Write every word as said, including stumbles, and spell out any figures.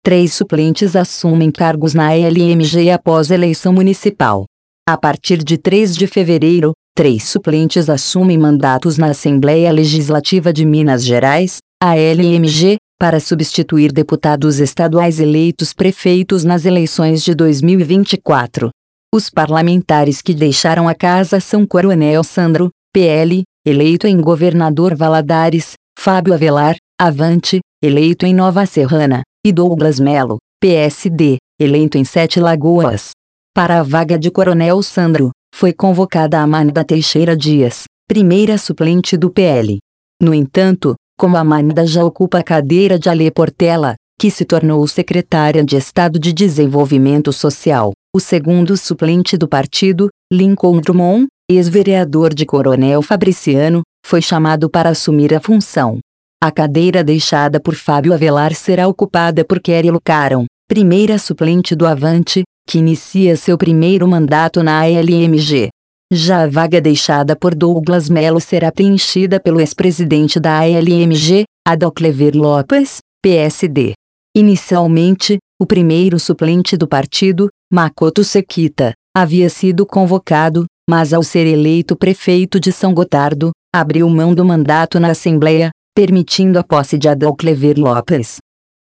três suplentes assumem cargos na L M G após eleição municipal. A partir de três de fevereiro, três suplentes assumem mandatos na Assembleia Legislativa de Minas Gerais, a L M G, para substituir deputados estaduais eleitos prefeitos nas eleições de dois mil e vinte e quatro. Os parlamentares que deixaram a casa são Coronel Sandro, P L, eleito em Governador Valadares, Fábio Avelar, Avante, eleito em Nova Serrana, e Douglas Melo, P S D, eleito em Sete Lagoas. Para a vaga de Coronel Sandro, foi convocada Amanda Teixeira Dias, primeira suplente do P L. No entanto, como Amanda já ocupa a cadeira de Alê Portela, que se tornou secretária de Estado de Desenvolvimento Social, o segundo suplente do partido, Lincoln Drummond, ex-vereador de Coronel Fabriciano, foi chamado para assumir a função. A cadeira deixada por Fábio Avelar será ocupada por Kelly Lucaron, primeira suplente do Avante, que inicia seu primeiro mandato na L M G. Já a vaga deixada por Douglas Melo será preenchida pelo ex-presidente da L M G, Adalclever Lopes, P S D. Inicialmente, o primeiro suplente do partido, Makoto Sekita, havia sido convocado, mas ao ser eleito prefeito de São Gotardo, abriu mão do mandato na Assembleia, permitindo a posse de Adalclever Lopes.